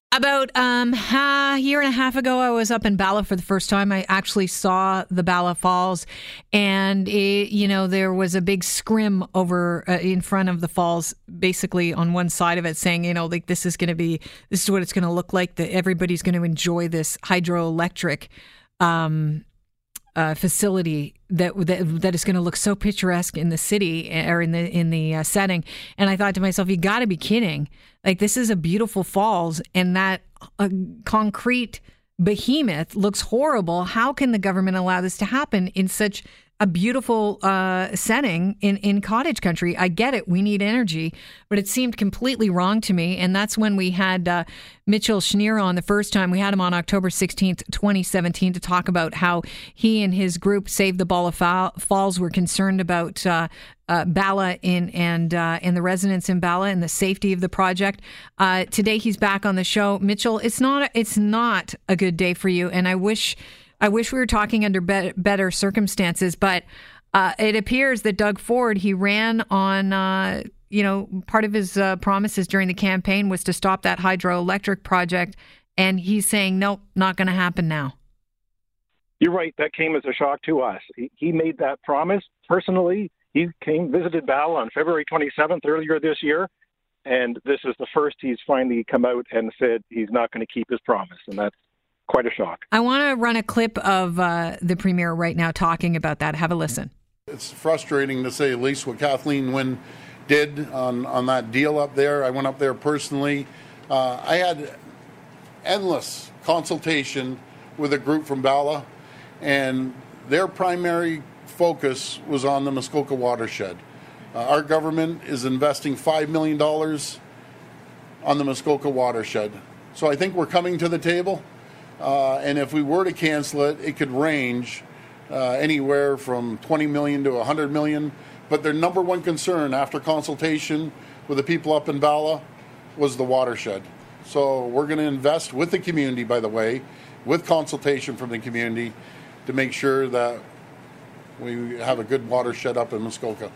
About a year and a half ago, I was up in Bala for the first time. I actually saw the Bala Falls, and there was a big scrim over in front of the falls, basically on one side of it, saying, like this is what it's going to look like. That everybody's going to enjoy this hydroelectric facility that is going to look so picturesque in the city or in the setting. And I thought to myself, you got to be kidding! Like, this is a beautiful falls, and that concrete behemoth looks horrible. How can the government allow this to happen in such a beautiful setting in cottage country? I get it. We need energy, but it seemed completely wrong to me. And that's when we had Mitchell Schneer on the first time. We had him on October 16th, 2017 to talk about how he and his group Save the Bala Falls were concerned about Bala and the residents in Bala and the safety of the project. Today he's back on the show. Mitchell, it's not a good day for you, and I wish we were talking under better circumstances, but it appears that Doug Ford, he ran on, part of his promises during the campaign was to stop that hydroelectric project, and he's saying, nope, not going to happen now. You're right. That came as a shock to us. He made that promise personally. He visited Bala on February 27th earlier this year, and this is the first he's finally come out and said he's not going to keep his promise, and that's quite a shock. I want to run a clip of the Premier right now talking about that. Have a listen. It's frustrating, to say the least, what Kathleen Wynne did on that deal up there. I went up there personally. I had endless consultation with a group from Bala, and their primary focus was on the Muskoka watershed. Our government is investing $5 million on the Muskoka watershed. So I think we're coming to the table. And if we were to cancel it, it could range anywhere from $20 million to $100 million. But their number one concern after consultation with the people up in Bala was the watershed. So we're going to invest with the community, by the way, with consultation from the community to make sure that we have a good watershed up in Muskoka.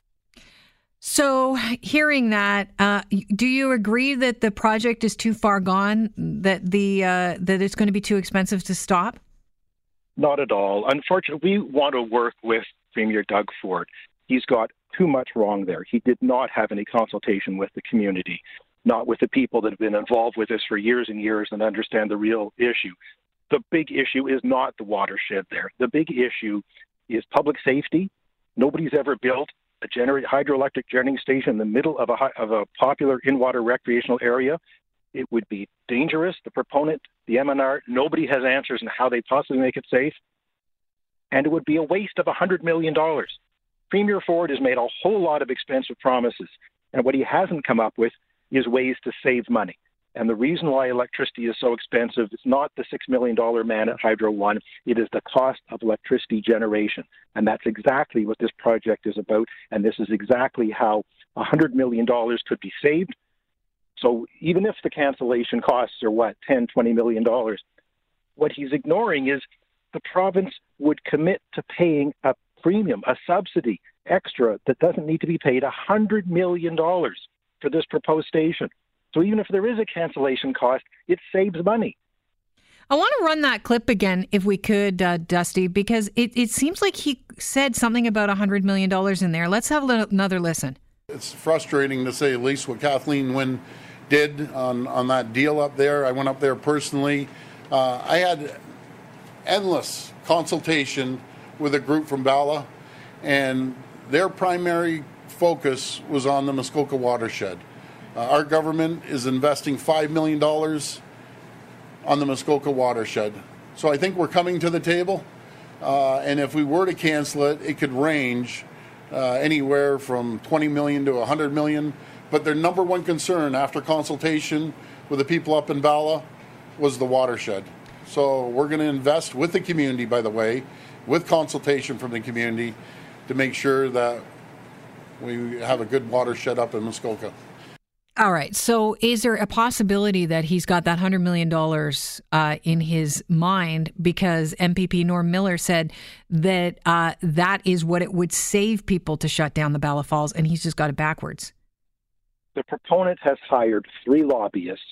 So hearing that, do you agree that the project is too far gone, that that it's going to be too expensive to stop? Not at all. Unfortunately, we want to work with Premier Doug Ford. He's got too much wrong there. He did not have any consultation with the community, not with the people that have been involved with this for years and years and understand the real issue. The big issue is not the watershed there. The big issue is public safety. Nobody's ever built a hydroelectric generating station in the middle of a popular in-water recreational area. It would be dangerous. The proponent, the MNR, nobody has answers on how they possibly make it safe. And it would be a waste of $100 million. Premier Ford has made a whole lot of expensive promises. And what he hasn't come up with is ways to save money. And the reason why electricity is so expensive is not the $6 million man at Hydro One. It is the cost of electricity generation. And that's exactly what this project is about. And this is exactly how $100 million could be saved. So even if the cancellation costs are, $10, $20 million, what he's ignoring is the province would commit to paying a premium, a subsidy extra that doesn't need to be paid, $100 million for this proposed station. So even if there is a cancellation cost, it saves money. I want to run that clip again, if we could, Dusty, because it seems like he said something about $100 million in there. Let's have another listen. It's frustrating, to say the least, what Kathleen Wynne did on that deal up there. I went up there personally. I had endless consultation with a group from Bala, and their primary focus was on the Muskoka watershed. Our government is investing $5 million on the Muskoka watershed. So I think we're coming to the table. And if we were to cancel it, it could range anywhere from $20 million to $100 million. But their number one concern after consultation with the people up in Bala was the watershed. So we're going to invest with the community, by the way, with consultation from the community to make sure that we have a good watershed up in Muskoka. All right. So is there a possibility that he's got that $100 million in his mind, because MPP Norm Miller said that that is what it would save people to shut down the Bala Falls, and he's just got it backwards? The proponent has hired 3 lobbyists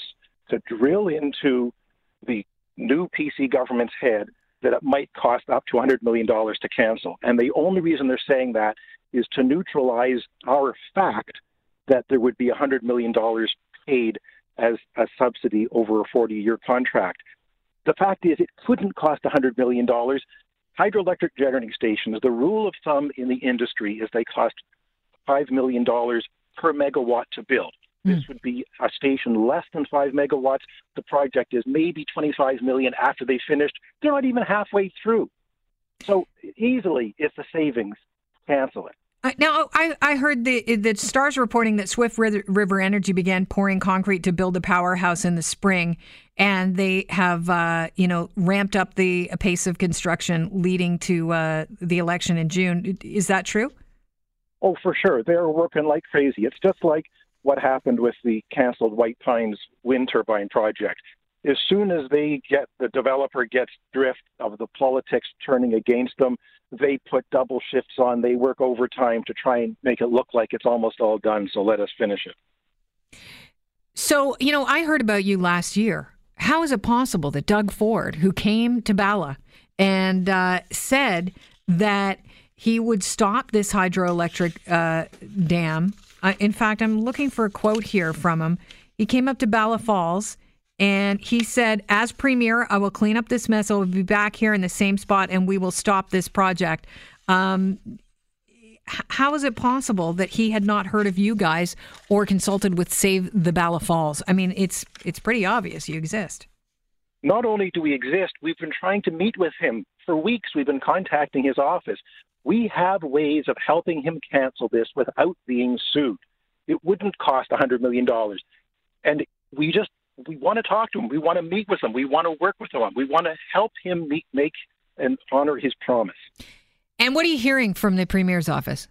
to drill into the new PC government's head that it might cost up to $100 million to cancel. And the only reason they're saying that is to neutralize our fact that there would be $100 million paid as a subsidy over a 40-year contract. The fact is it couldn't cost $100 million. Hydroelectric generating stations, the rule of thumb in the industry is they cost $5 million per megawatt to build. This would be a station less than 5 megawatts. The project is maybe $25 million after they finished. They're not even halfway through. So easily, if the savings, cancel it. Now, I heard the Stars reporting that Swift River Energy began pouring concrete to build a powerhouse in the spring, and they have, ramped up the pace of construction leading to the election in June. Is that true? Oh, for sure. They're working like crazy. It's just like what happened with the canceled White Pines wind turbine project. As soon as the developer gets drift of the politics turning against them, they put double shifts on. They work overtime to try and make it look like it's almost all done. So let us finish it. So, I heard about you last year. How is it possible that Doug Ford, who came to Bala and said that he would stop this hydroelectric dam? In fact, I'm looking for a quote here from him. He came up to Bala Falls and he said, as Premier, I will clean up this mess. I will be back here in the same spot and we will stop this project. How is it possible that he had not heard of you guys or consulted with Save the Bala Falls? I mean, it's pretty obvious you exist. Not only do we exist, we've been trying to meet with him for weeks. We've been contacting his office. We have ways of helping him cancel this without being sued. It wouldn't cost $100 million. And we want to talk to him. We want to meet with him. We want to work with him. We want to help him make and honor his promise. And what are you hearing from the Premier's office?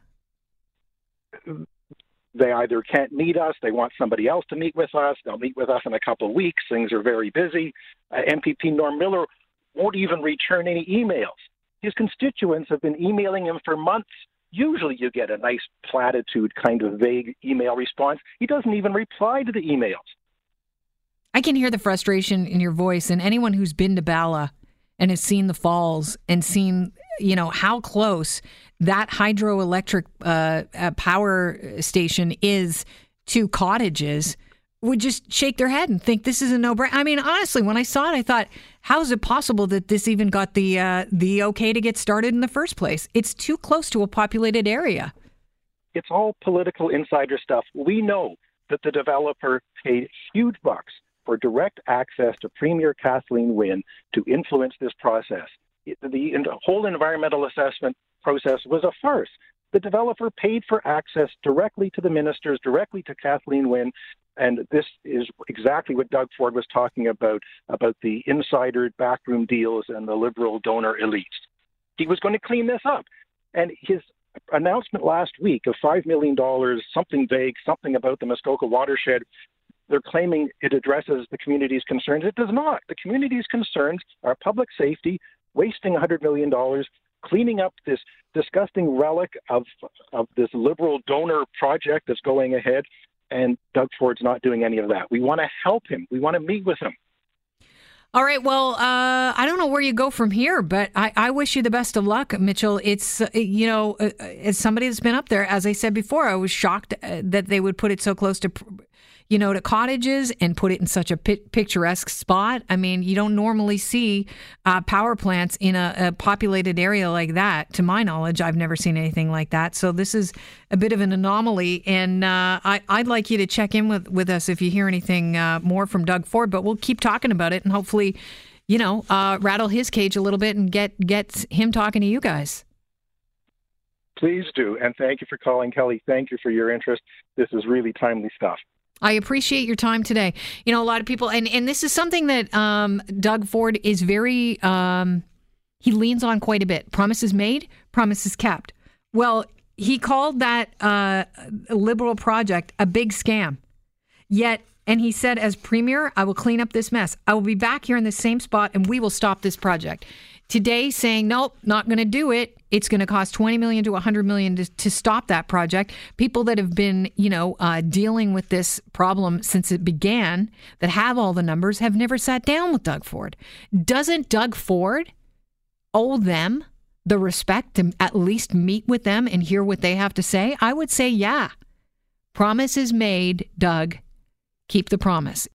They either can't meet us, they want somebody else to meet with us, they'll meet with us in a couple of weeks, things are very busy. MPP Norm Miller won't even return any emails. His constituents have been emailing him for months. Usually you get a nice platitude kind of vague email response. He doesn't even reply to the emails. I can hear the frustration in your voice, and anyone who's been to Bala and has seen the falls and seen, how close that hydroelectric power station is to cottages would just shake their head and think this is a no-brainer. I mean, honestly, when I saw it, I thought, how is it possible that this even got the okay to get started in the first place? It's too close to a populated area. It's all political insider stuff. We know that the developer paid huge bucks for direct access to Premier Kathleen Wynne to influence this process. The whole environmental assessment process was a farce. The developer paid for access directly to the ministers, directly to Kathleen Wynne, and this is exactly what Doug Ford was talking about the insider backroom deals and the Liberal donor elites. He was going to clean this up. And his announcement last week of $5 million, something vague, something about the Muskoka watershed, they're claiming it addresses the community's concerns. It does not. The community's concerns are public safety, wasting $100 million, cleaning up this disgusting relic of this Liberal donor project that's going ahead, and Doug Ford's not doing any of that. We want to help him. We want to meet with him. All right. Well, I don't know where you go from here, but I wish you the best of luck, Mitchell. It's, as somebody that's been up there, as I said before, I was shocked that they would put it so close to cottages and put it in such a picturesque spot. I mean, you don't normally see power plants in a populated area like that. To my knowledge, I've never seen anything like that. So this is a bit of an anomaly. And I'd like you to check in with us if you hear anything more from Doug Ford. But we'll keep talking about it and hopefully, rattle his cage a little bit and get him talking to you guys. Please do. And thank you for calling, Kelly. Thank you for your interest. This is really timely stuff. I appreciate your time today. A lot of people, and this is something that Doug Ford is very, he leans on quite a bit. Promises made, promises kept. Well, he called that Liberal project a big scam. And he said, as Premier, I will clean up this mess. I will be back here in the same spot and we will stop this project. Today saying, nope, not going to do it, it's going to cost $20 million to $100 million to stop that project. People that have been, dealing with this problem since it began, that have all the numbers, have never sat down with Doug Ford. Doesn't Doug Ford owe them the respect to at least meet with them and hear what they have to say? I would say, yeah. Promise is made, Doug. Keep the promise.